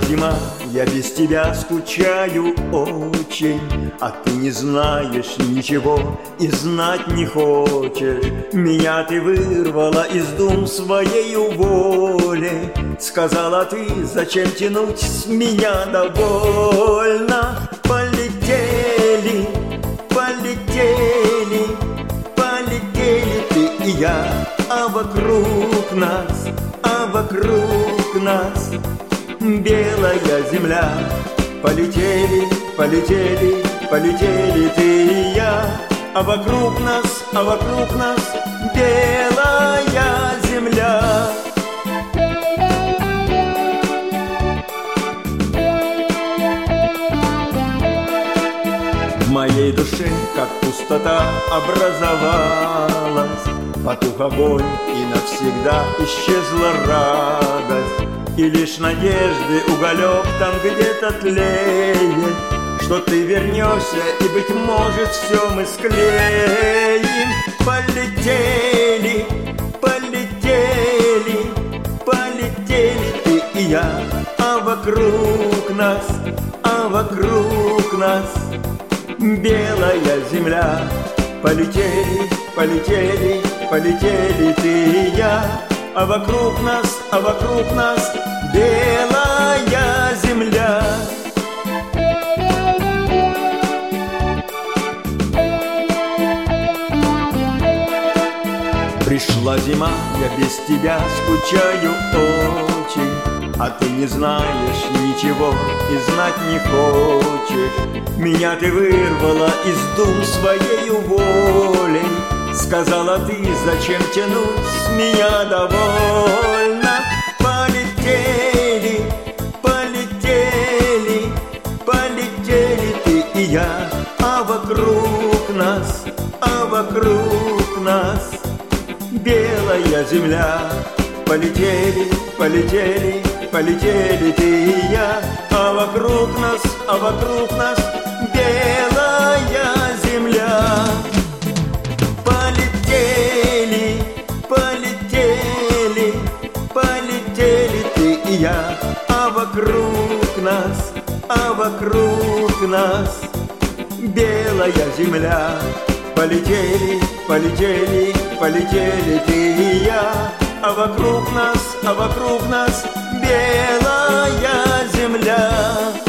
зима, я без тебя скучаю очень, а ты не знаешь ничего и знать не хочешь. Меня ты вырвала из дум своею волей. Сказала ты, зачем тянуть, с меня довольно. Полетели, полетели, полетели ты и я, а вокруг нас, белая земля. Полетели, полетели, полетели ты и я, а вокруг нас белая земля. В моей душе, как пустота, образовалась, потух огонь, и навсегда исчезла радость. И лишь надежды уголек там где-то тлеет, что ты вернешься, и, быть может, все мы склеим. Полетели, полетели, полетели ты и я, а вокруг нас белая земля. Полетели, полетели, полетели ты и я, а вокруг нас белая земля. Пришла зима, я без тебя скучаю очень, а ты не знаешь ничего и знать не хочешь. Меня ты вырвала из дум своею волей. Сказала ты, зачем тянуть, с меня довольно. Полетели, полетели, полетели ты и я, а вокруг нас белая земля. Полетели, полетели, полетели ты и я, а вокруг нас белая земля. Полетели, полетели, полетели ты и я, а вокруг нас белая земля. Полетели, полетели, полетели ты и я, а вокруг нас белая земля.